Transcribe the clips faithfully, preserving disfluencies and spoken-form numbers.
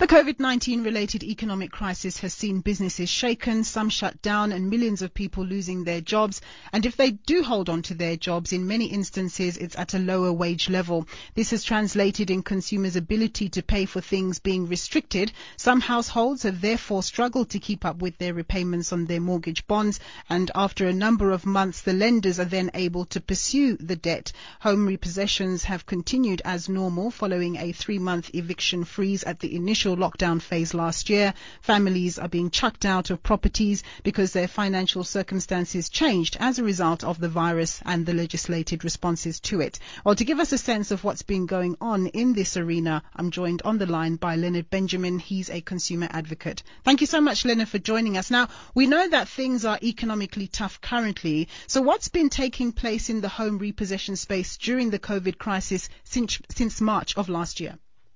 The COVID nineteen related economic crisis has seen businesses shaken, some shut down, and millions of people losing their jobs. And if they do hold on to their jobs, in many instances, it's at a lower wage level. This has translated in consumers' ability to pay for things being restricted. Some households have therefore struggled to keep up with their repayments on their mortgage bonds. And after a number of months, the lenders are then able to pursue the debt. Home repossessions have continued as normal following a three-month eviction freeze at the initial lockdown phase last year. Families are being chucked out of properties because their financial circumstances changed as a result of the virus and the legislated responses to it. Well, to give us a sense of what's been going on in this arena, I'm joined on the line by Leonard Benjamin. He's a consumer advocate. Thank you so much, Leonard, for joining us. Now, we know that things are economically tough currently. So what's been taking place in the home repossession space during the COVID crisis since, since March of last year?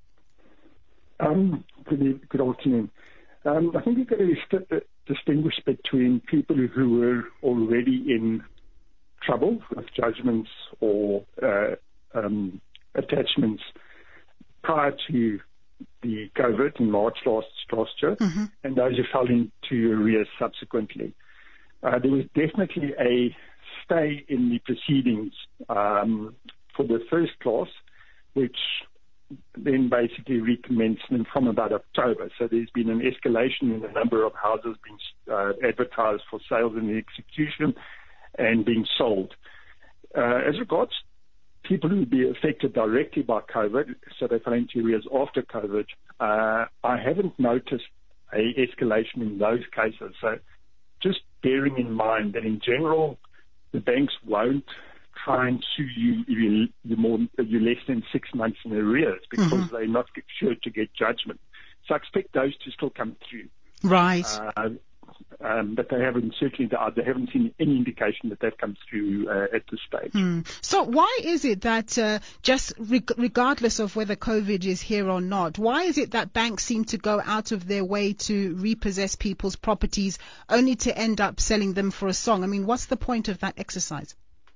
Um, good, good afternoon. Um, I think you've got to st- distinguish between people who were already in trouble with judgments or uh, um, attachments prior to the COVID in March last, last year, mm-hmm. and those who fell into arrears subsequently. Uh, there was definitely a stay in the proceedings um, for the first class, which then basically recommenced from about October. So there's been an escalation in the number of houses being uh, advertised for sales and execution and being sold. Uh, as regards people who would be affected directly by COVID, so they fell into arrears after COVID, uh, I haven't noticed a escalation in those cases. So just bearing in mind that in general, the banks won't try and sue you if you, you're, more, you're less than six months in arrears because mm-hmm. they're not sure to get judgment. So I expect those to still come through. Right. Uh, um, but they haven't certainly they haven't seen any indication that that comes through uh, at this stage. Mm. So why is it that uh, just reg- regardless of whether COVID is here or not, why is it that banks seem to go out of their way to repossess people's properties only to end up selling them for a song? I mean, what's the point of that exercise?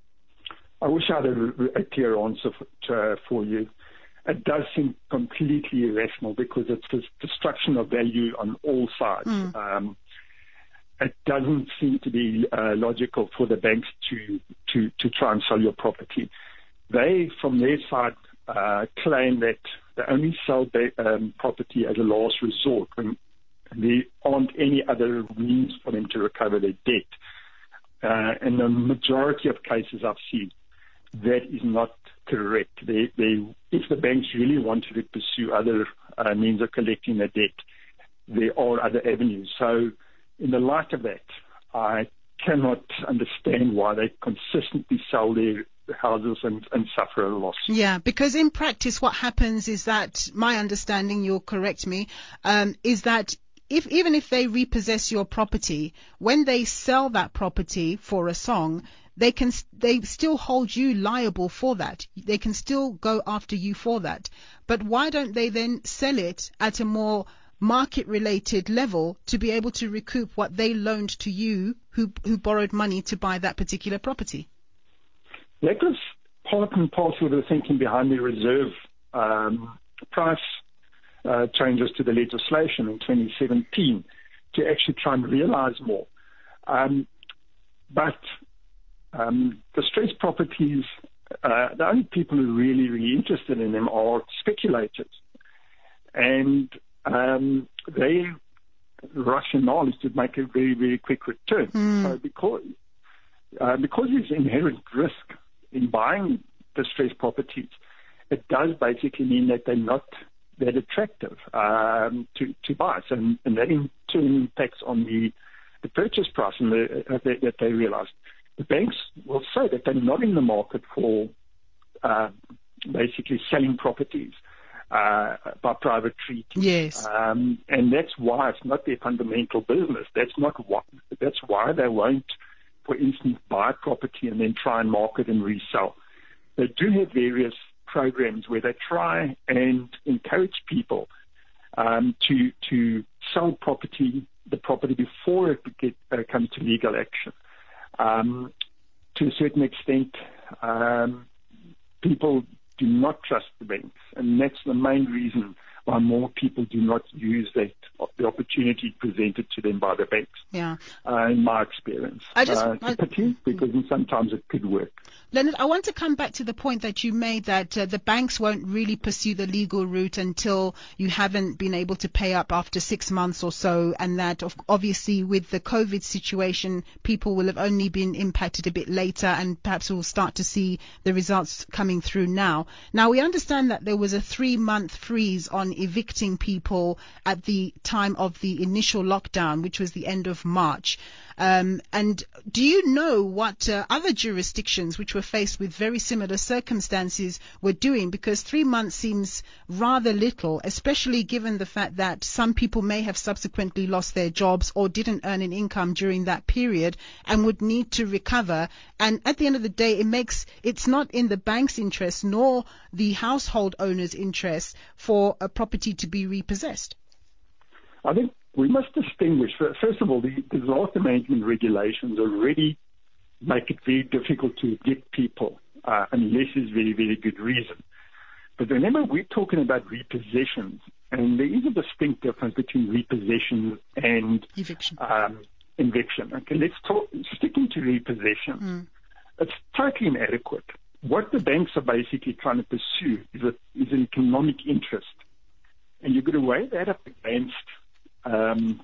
I wish I had a, a clear answer for, uh, for you. It does seem completely irrational because it's this destruction of value on all sides. Mm. Um, it doesn't seem to be uh, logical for the banks to, to, to try and sell your property. They, from their side, uh, claim that they only sell their, um, property as a last resort when there aren't any other means for them to recover their debt. Uh, in the majority of cases I've seen, that is not correct. They, they, if the banks really wanted to pursue other uh, means of collecting their debt, there are other avenues. So in the light of that, I cannot understand why they consistently sell their houses and, and suffer a loss. Yeah, because in practice what happens is that, my understanding, you'll correct me, um, is that If, even if they repossess your property, when they sell that property for a song, they can they still hold you liable for that. They can still go after you for that. But why don't they then sell it at a more market-related level to be able to recoup what they loaned to you, who who borrowed money to buy that particular property? That was part and parcel of the thinking behind the reserve um, price Uh, changes to the legislation in twenty seventeen to actually try and realize more. Um, but um, distressed properties, uh, the only people who are really, really interested in them are speculators. And um, their rationale is to make a very, very quick return. Mm. So because, uh, because there's inherent risk in buying distressed properties, it does basically mean that they're not that attractive um, to, to buy. So, and, and that in turn impacts on the, the purchase price and the, uh, that, that they realize. The banks will say that they're not in the market for uh, basically selling properties uh, by private treaty. Yes. Um, and that's why it's not their fundamental business. That's not what, that's why they won't, for instance, buy property and then try and market and resell. They do have various programs where they try and encourage people um, to to sell property, the property before it get, uh, comes to legal action. Um, to a certain extent, um, people do not trust the banks, and that's the main reason why more people do not use that the opportunity presented to them by the banks. Yeah. Uh, in my experience, I just, uh, it's a pity because sometimes it could work. Leonard, I want to come back to the point that you made that uh, the banks won't really pursue the legal route until you haven't been able to pay up after six months or so, and that of, obviously with the COVID situation, people will have only been impacted a bit later, and perhaps we'll start to see the results coming through now. Now, we understand that there was a three-month freeze on evicting people at the time of the initial lockdown, which was the end of March. Um, and do you know what uh, other jurisdictions which were faced with very similar circumstances were doing? Because three months seems rather little, especially given the fact that some people may have subsequently lost their jobs or didn't earn an income during that period and would need to recover. And at the end of the day, it makes it's not in the bank's interest nor the household owner's interest for a property to be repossessed. I think we must distinguish, first of all, the disaster management regulations already make it very difficult to evict people uh, unless there's very, very good reason. But remember, we're talking about repossessions, and there is a distinct difference between repossession and eviction. Um, eviction. Okay, let's talk, sticking to repossession. Mm. It's totally inadequate. What the banks are basically trying to pursue is, a, is an economic interest. And you're going to weigh that up against Um,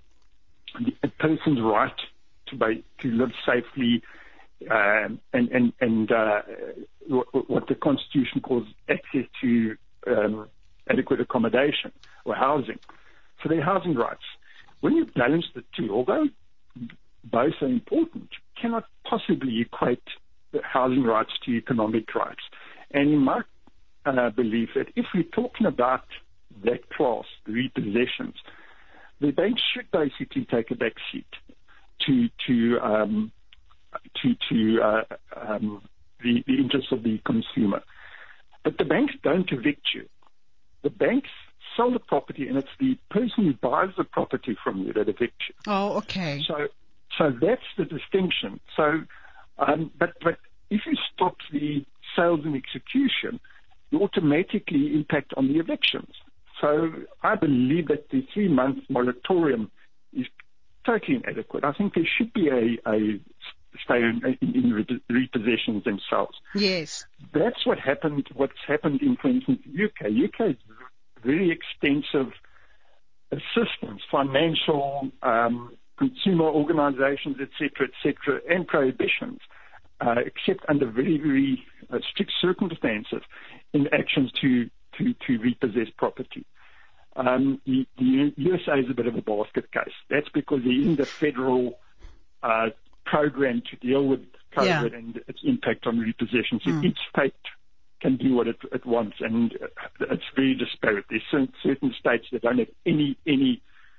a person's right to be, to live safely um, and and and uh, what the Constitution calls access to um, adequate accommodation or housing. So their housing rights. When you balance the two, although both are important, you cannot possibly equate the housing rights to economic rights. And in my uh, belief, that if we're talking about that class, the repossessions, the banks should basically take a back seat to to um, to, to uh, um, the, the interests of the consumer. But the banks don't evict you. The banks sell the property, and it's the person who buys the property from you that evicts you. Oh, okay. So, so that's the distinction. So, um, but but if you stop the sales and execution, you automatically impact on the evictions. So I believe that the three-month moratorium is totally inadequate. I think there should be a, a stay in, in repossessions themselves. Yes. That's what happened, what's happened in, for instance, the U K. U K is very extensive assistance, financial, um, consumer organizations, et cetera, et cetera, and prohibitions, uh, except under very, very uh, strict circumstances in actions to To, to repossess property. Um, the, the U S A is a bit of a basket case. That's because there isn't a federal uh, program to deal with COVID yeah. and its impact on repossessions. Mm. Each state can do what it, it wants, and it's very disparate. There's certain, certain states that don't have any any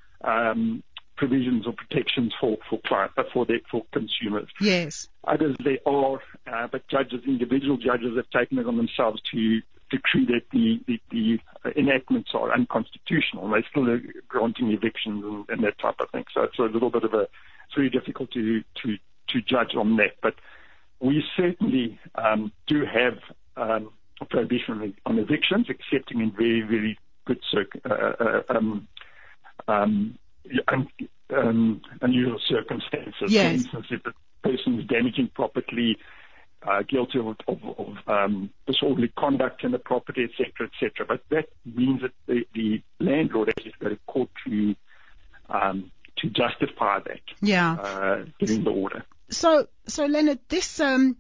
um, provisions or protections for for client, but for their, for consumers. Yes. Others there are, uh, but judges, individual judges, have taken it on themselves to decree that the, the, the enactments are unconstitutional. They're still granting evictions and, and that type of thing. So it's a little bit of a, it's very difficult to, to, to judge on that. But we certainly um, do have um, a prohibition on evictions, excepting in very, very good circ- uh, uh, um, um, un- um, unusual circumstances. Yes. For instance, if the person is damaging property, Uh, guilty of, of, of um, disorderly conduct in the property, et cetera, et cetera. But that means that the, the landlord has to go to court to um, to justify that, yeah, uh, giving the order. So, so Leonard, this. Um,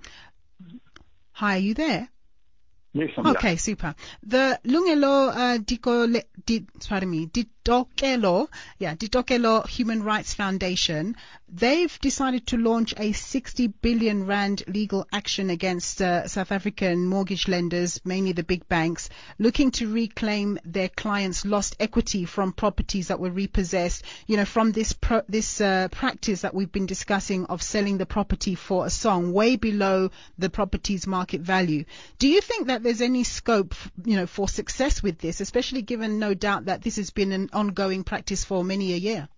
hi, are you there? Yes, I'm Okay, here. super. The Lungelo uh, Dikole, di, pardon me, Ditokelo, yeah, Ditokelo Human Rights Foundation, they've decided to launch a sixty billion rand legal action against uh, South African mortgage lenders, mainly the big banks, looking to reclaim their clients' lost equity from properties that were repossessed, you know, from this pro- this uh, practice that we've been discussing of selling the property for a song way below the property's market value. Do you think that there's any scope, you know, for success with this, especially given, no doubt, that this has been an ongoing practice for many a year?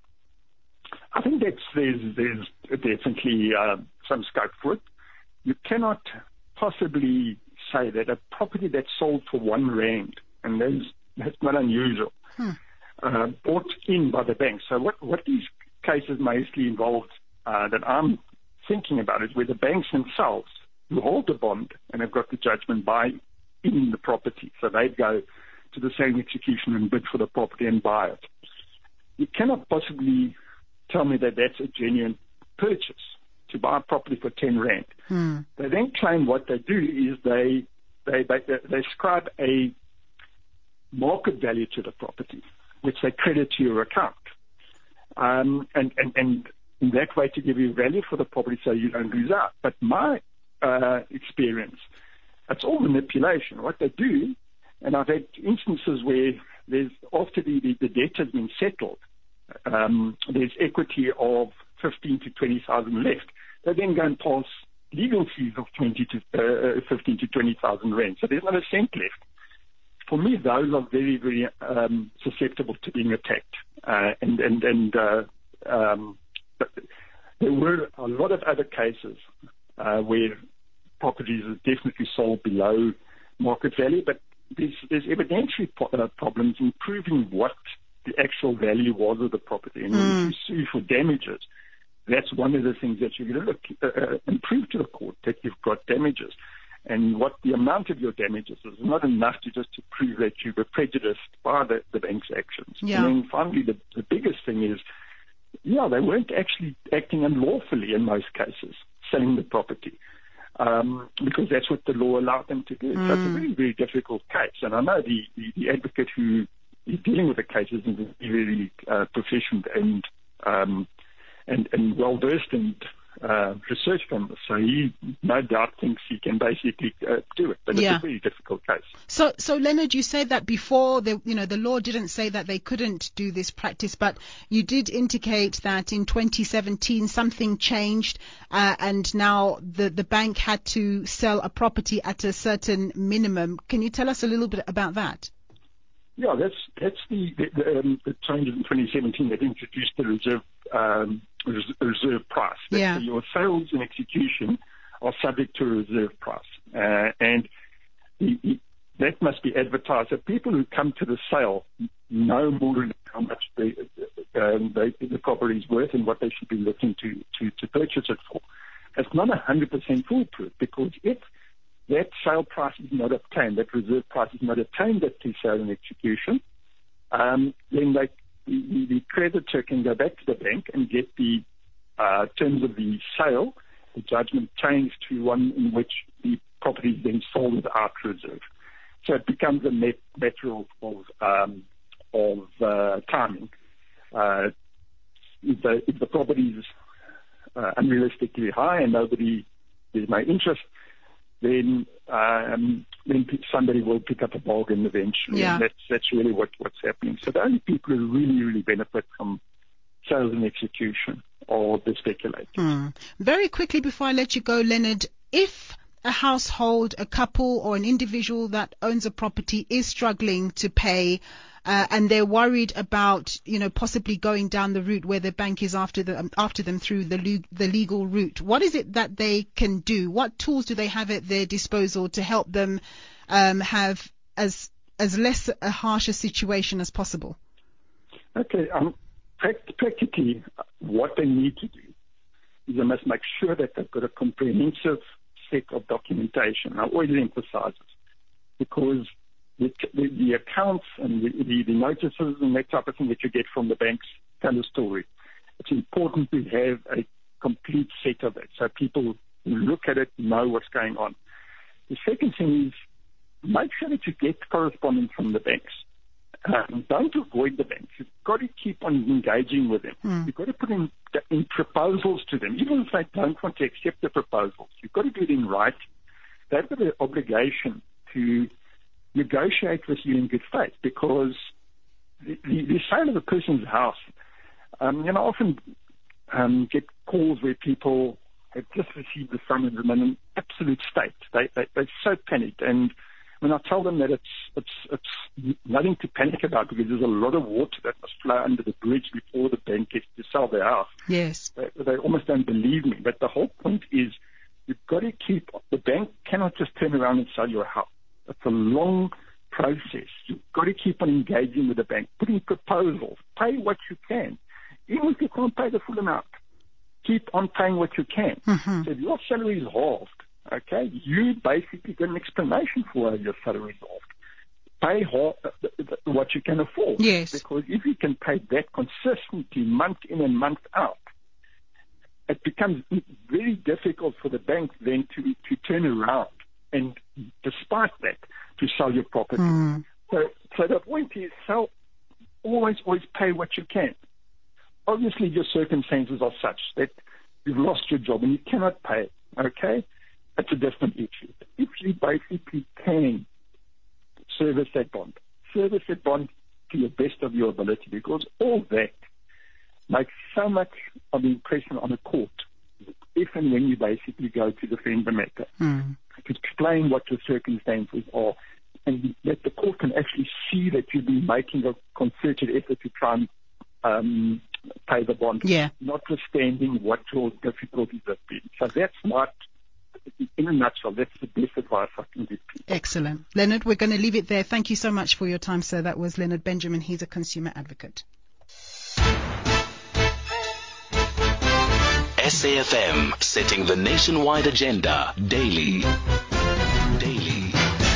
I think that's, there's, there's definitely uh, some scope for it. You cannot possibly say that a property that's sold for one rand, and those that's not unusual. Hmm. Uh, bought in by the bank. So what, what these cases mostly involved uh, that I'm thinking about is where the banks themselves, who hold the bond and have got the judgment, buy in the property. So they go to the same execution and bid for the property and buy it. You cannot possibly tell me that that's a genuine purchase to buy a property for ten rand. Hmm. They then claim what they do is they they they, they ascribe a market value to the property, which they credit to your account. Um, and, and, and in that way to give you value for the property so you don't lose out. But my uh, experience, it's all manipulation. What they do, and I've had instances where there's, after the, the, the debt has been settled, um, there's equity of fifteen to twenty thousand left. They then go and pass legal fees of twenty to uh, fifteen to twenty thousand rand. So there's not a cent left. For me, those are very, very um, susceptible to being attacked. Uh, and and, and uh, um, but there were a lot of other cases uh, where properties are definitely sold below market value, but there's, there's evidentiary po- uh, problems in proving what the actual value was of the property. And mm. when you sue for damages, that's one of the things that you're going to look uh, and prove to the court that you've got damages. And what the amount of your damages is not enough to just to prove that you were prejudiced by the, the bank's actions. Yeah. And then finally, the, the biggest thing is, yeah, they weren't actually acting unlawfully in most cases, selling the property, um, because that's what the law allowed them to do. Mm. So it's a very, very difficult case. And I know the, the, the advocate who is dealing with the case is really uh, proficient and, um, and, and well-versed and Uh, research from this, so he no doubt thinks he can basically uh, do it, but yeah. it's a very difficult case. So, so Leonard, you said that before, the, you know, the law didn't say that they couldn't do this practice, but you did indicate that in twenty seventeen something changed, uh, and now the the bank had to sell a property at a certain minimum. Can you tell us a little bit about that? Yeah, that's that's the the, the, um, the changes in twenty seventeen that introduced the reserve um, reserve price. That yeah. Your sales and execution are subject to a reserve price, uh, and the, the, that must be advertised. So people who come to the sale know more than how much they, um, they, the property is worth and what they should be looking to, to, to purchase it for. It's not one hundred percent foolproof, because if that sale price is not obtained, that reserve price is not obtained at the sale and execution, um, then they, the, the creditor can go back to the bank and get the uh, terms of the sale, the judgment changed to one in which the property is then sold without reserve. So it becomes a net, matter of, of, um, of uh, timing. Uh, if, the, if the property is uh, unrealistically high and nobody, there's no interest, then um, then somebody will pick up a bargain eventually. Yeah. And that's that's really what, what's happening. So the only people who really, really benefit from sales and execution are the speculators. Hmm. Very quickly before I let you go, Leonard, if a household, a couple or an individual that owns a property is struggling to pay, Uh, and they're worried about, you know, possibly going down the route where the bank is after them, after them through the le- the legal route. What is it that they can do? What tools do they have at their disposal to help them um, have as as less a harsher situation as possible? Okay, um, practically, what they need to do is they must make sure that they've got a comprehensive set of documentation. I always emphasize this, because The, the, the accounts and the, the, the notices and that type of thing that you get from the banks tell a story. It's important to have a complete set of it so people who look at it know what's going on. The second thing is make sure that you get correspondence from the banks. Um, don't avoid the banks. You've got to keep on engaging with them. Mm. You've got to put in, in proposals to them, even if they don't want to accept the proposals. You've got to do it in writing. They've got an obligation to negotiate with you in good faith, because the, the, the sale of a person's house, um, you know, often um, get calls where people have just received the summons and in an absolute state. They, they, they're so panicked. And when I tell them that it's, it's, it's nothing to panic about, because there's a lot of water that must flow under the bridge before the bank gets to sell their house. Yes. They, they almost don't believe me. But the whole point is you've got to keep, the bank cannot just turn around and sell your house. It's a long process. You've got to keep on engaging with the bank, putting proposals, pay what you can. Even if you can't pay the full amount, keep on paying what you can. Mm-hmm. So if your salary is halved, okay, you basically get an explanation for why your salary is halved. Pay half, what you can afford. Yes. Because if you can pay that consistently, month in and month out, it becomes very difficult for the bank then to, to turn around and, despite that, to sell your property. Mm. So, so the point is, sell, always, always pay what you can. Obviously, your circumstances are such that you've lost your job and you cannot pay, okay? That's a different issue. If you basically can service that bond, service that bond to the best of your ability, because all that makes so much of an impression on a court if and when you basically go to defend the matter, mm. to explain what your circumstances are, and that the court can actually see that you've been making a concerted effort to try and um, pay the bond, yeah. notwithstanding what your difficulties have been. So that's not, in a nutshell, that's the best advice I can give people. Excellent. Leonard, we're going to leave it there. Thank you so much for your time, sir. That was Leonard Benjamin. He's a consumer advocate. S A F M, setting the nationwide agenda daily. Daily.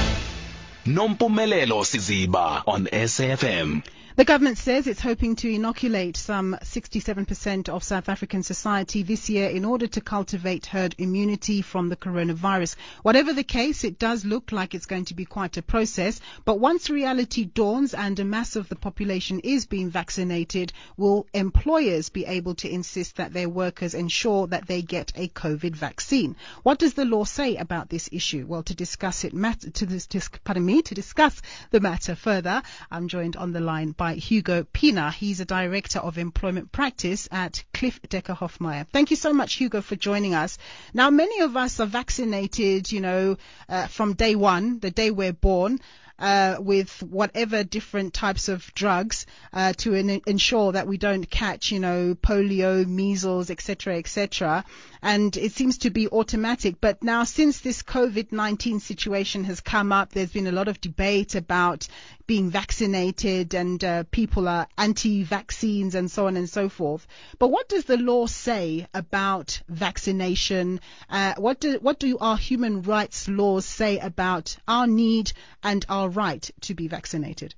Nompumelelo Siziba on S A F M. The government says it's hoping to inoculate some sixty-seven percent of South African society this year in order to cultivate herd immunity from the coronavirus. Whatever the case, it does look like it's going to be quite a process. But once reality dawns and a mass of the population is being vaccinated, will employers be able to insist that their workers ensure that they get a COVID vaccine? What does the law say about this issue? Well, to discuss it, to this, pardon me, to discuss the matter further, I'm joined on the line by Hugo Pina. He's a director of employment practice at Cliff Decker Hofmeyr. Thank you so much, Hugo, for joining us. Now, many of us are vaccinated, you know, uh, from day one, the day we're born. Uh, with whatever different types of drugs uh, to in- ensure that we don't catch, you know, polio, measles, et cetera, et cetera. And it seems to be automatic. But now, since this COVID nineteen situation has come up, there's been a lot of debate about being vaccinated, and uh, people are anti-vaccines and so on and so forth. But what does the law say about vaccination? Uh, what do what do our human rights laws say about our need and our right to be vaccinated?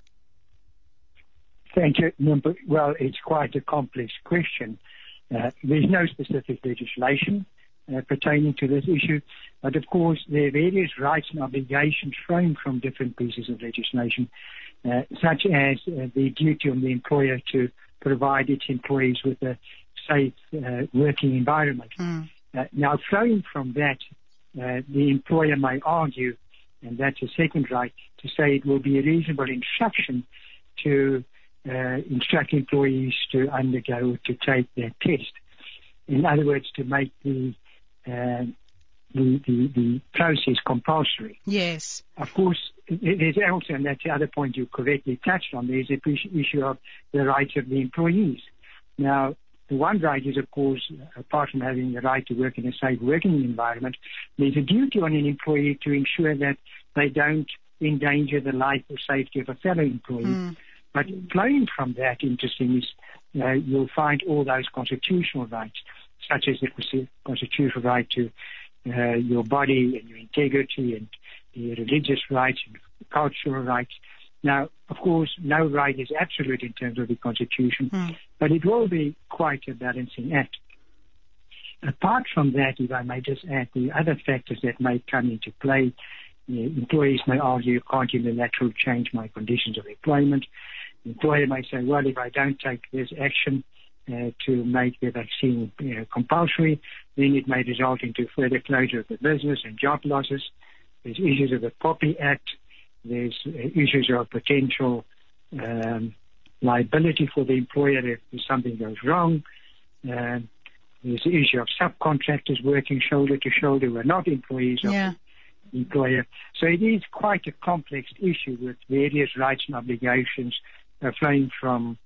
Thank you. Well, it's quite a complex question. Uh, there's no specific legislation uh, pertaining to this issue, but of course there are various rights and obligations flowing from different pieces of legislation, uh, such as uh, the duty on the employer to provide its employees with a safe uh, working environment. Mm. Uh, now, flowing from that, uh, the employer may argue, and that's a second right, to say it will be a reasonable instruction to uh, instruct employees to undergo, to take their test. In other words, to make the, uh, the, the, the process compulsory. Yes. Of course, there's also, and that's the other point you correctly touched on, there's the issue of the rights of the employees. Now, the one right is, of course, apart from having the right to work in a safe working environment, there's a duty on an employee to ensure that they don't endanger the life or safety of a fellow employee. Mm. But flowing from that, interesting is uh, you'll find all those constitutional rights, such as the constitutional right to uh, your body and your integrity, and the religious rights and cultural rights. Now, of course, no right is absolute in terms of the Constitution, mm. but it will be quite a balancing act. Apart from that, if I may just add, the other factors that may come into play, the employees may argue, you can't unilaterally change my conditions of employment. The employer may say, well, if I don't take this action uh, to make the vaccine you know, compulsory, then it may result into further closure of the business and job losses. There's issues of the POPI Act. There's issues of potential um, liability for the employer if something goes wrong. Um, there's the issue of subcontractors working shoulder to shoulder who are not employees yeah. of the employer. So it is quite a complex issue with various rights and obligations uh, flowing from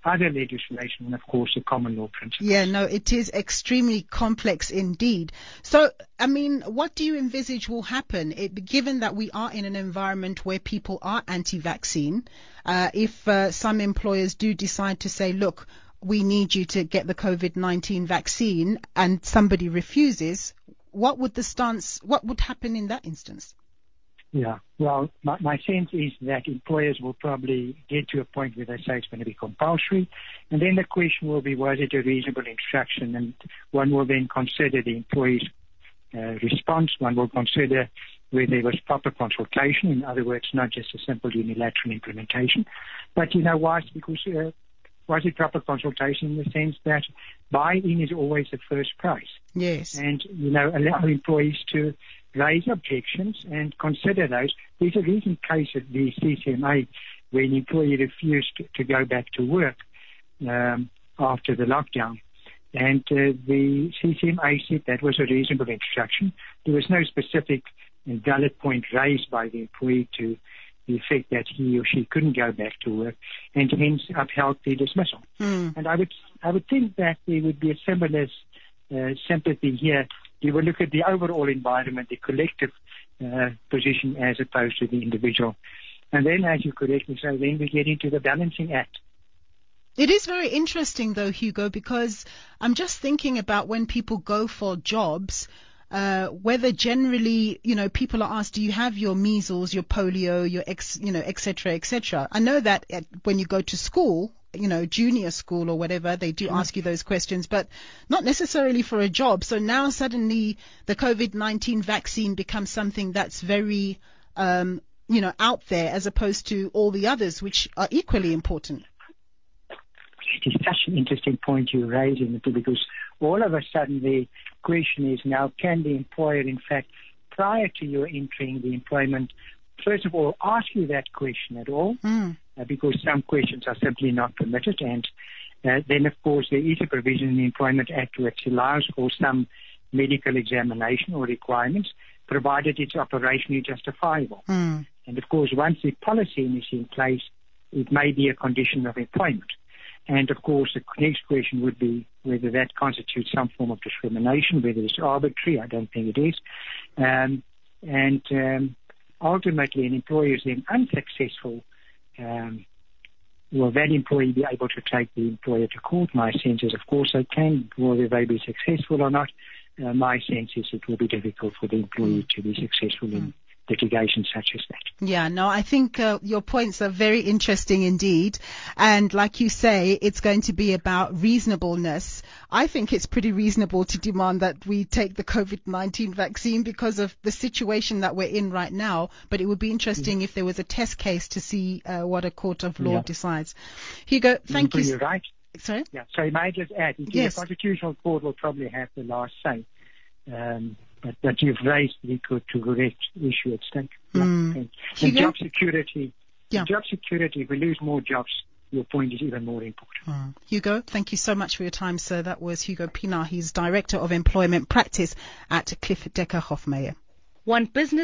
other legislation, and of course the common law principles. Yeah, no, it is extremely complex indeed. So, I mean, what do you envisage will happen, it, given that we are in an environment where people are anti-vaccine, uh, if uh, some employers do decide to say, look, we need you to get the COVID nineteen vaccine, and somebody refuses, what would the stance, what would happen in that instance? Yeah, well, my, my sense is that employers will probably get to a point where they say it's going to be compulsory, and then the question will be, was it a reasonable instruction? And one will then consider the employee's uh, response. One will consider whether there was proper consultation. In other words, not just a simple unilateral implementation. But, you know, why? Because uh, was it proper consultation in the sense that buy-in is always the first prize. Yes. And, you know, allow employees to raise objections and consider those. There's a recent case at the C C M A where an employee refused to, to go back to work um, after the lockdown. And uh, the C C M A said that was a reasonable instruction. There was no specific and valid point raised by the employee to the effect that he or she couldn't go back to work, and hence upheld the dismissal. Mm. And I would I would think that there would be a similar uh, sympathy here. You would look at the overall environment, the collective uh, position as opposed to the individual. And then, as you correctly say, then we get into the balancing act. It is very interesting, though, Hugo, because I'm just thinking about when people go for jobs, uh, whether generally, you know, people are asked, do you have your measles, your polio, your ex, you know, et cetera, et cetera. I know that at, when you go to school, you know, junior school or whatever, they do ask you those questions, but not necessarily for a job. So now suddenly the COVID nineteen vaccine becomes something that's very, um, you know, out there as opposed to all the others, which are equally important. It is such an interesting point you're raising, because all of a sudden the question is now, can the employer, in fact, prior to your entering the employment, first of all, ask you that question at all? Mm. Uh, because some questions are simply not permitted. And uh, then, of course, there is a provision in the Employment Act which allows for some medical examination or requirements, provided it's operationally justifiable. Mm. And, of course, once the policy is in place, it may be a condition of employment. And, of course, the next question would be whether that constitutes some form of discrimination, whether it's arbitrary. I don't think it is. Um, and um, ultimately, an employer is then unsuccessful. Um, will that employee be able to take the employer to court? My sense is, of course, they can. Whether they be successful or not, uh, my sense is it will be difficult for the employee mm. to be successful mm. in litigation such as that. Yeah, no, I think uh, your points are very interesting indeed. And like you say, it's going to be about reasonableness. I think it's pretty reasonable to demand that we take the COVID nineteen vaccine because of the situation that we're in right now. But it would be interesting mm. if there was a test case to see uh, what a court of law yeah. decides. Hugo, thank you. you. You're right. Sorry? Yeah, so may I just add, yes. the Constitutional Court will probably have the last say. Um, But, but you've raised the to correct issue at stake. Yeah. Mm. And, and job security. Yeah. Job security, if we lose more jobs, your point is even more important. Mm. Hugo, thank you so much for your time, sir. That was Hugo Pienaar. He's Director of Employment Practice at Cliff Decker Hofmeyr. One business